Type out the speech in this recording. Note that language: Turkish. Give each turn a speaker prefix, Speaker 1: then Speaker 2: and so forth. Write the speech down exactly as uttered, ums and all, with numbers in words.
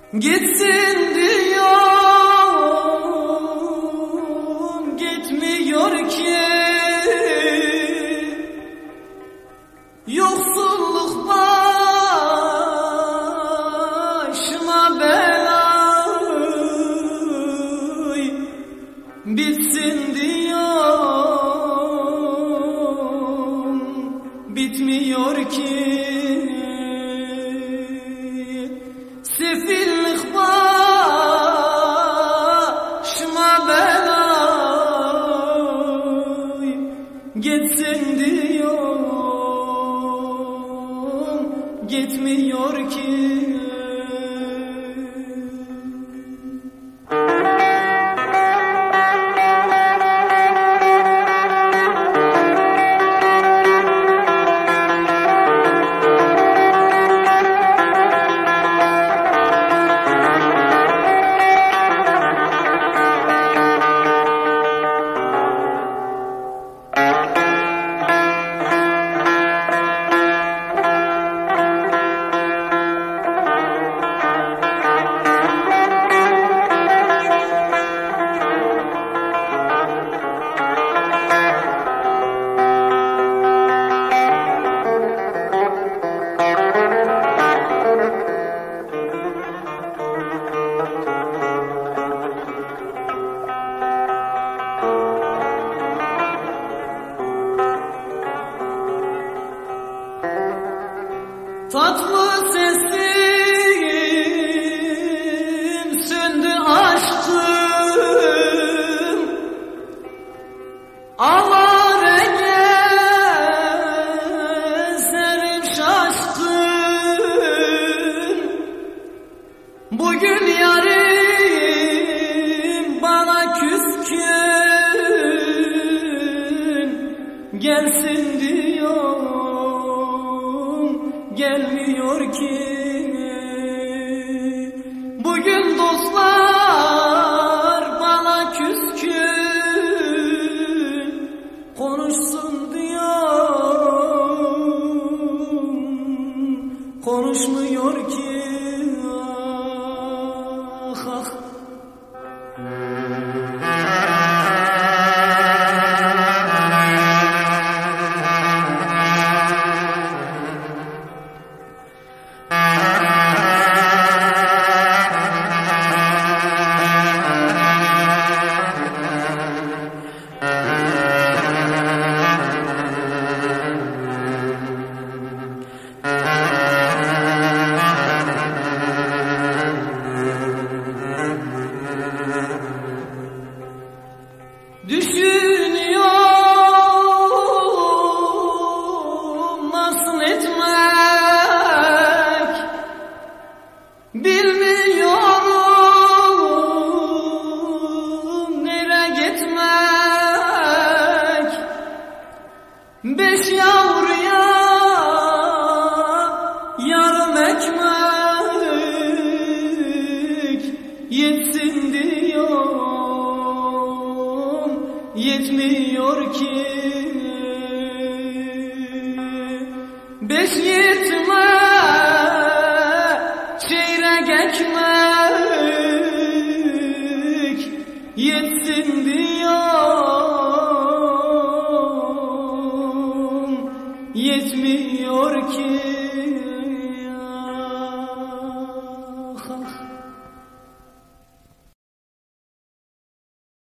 Speaker 1: Gitsin diyorum, gitmiyor ki. Yoksulluk başıma bela, bitsin diyorum, bitmiyor ki. Sefillik başıma bela, gitsin diyorum, gitmiyor ki. Tatlı sesim söndü aşkım, avare gezerim şaşkın. Bugün yarim bana küskün, gelsin diyor, gelmiyor ki. Bugün dostlar bana küskün, konuşsun diyorum, konuşmuyor ki. Ah, ah. Düşünüyorum nasıl etmek, bilmiyorum nereye gitmek. Beş yavruya yarım ekmek, yetsin diyorum, yetmiyor ki. Beş yetme çeyrek ekmek, yetsin diyorum, yetmiyor ki.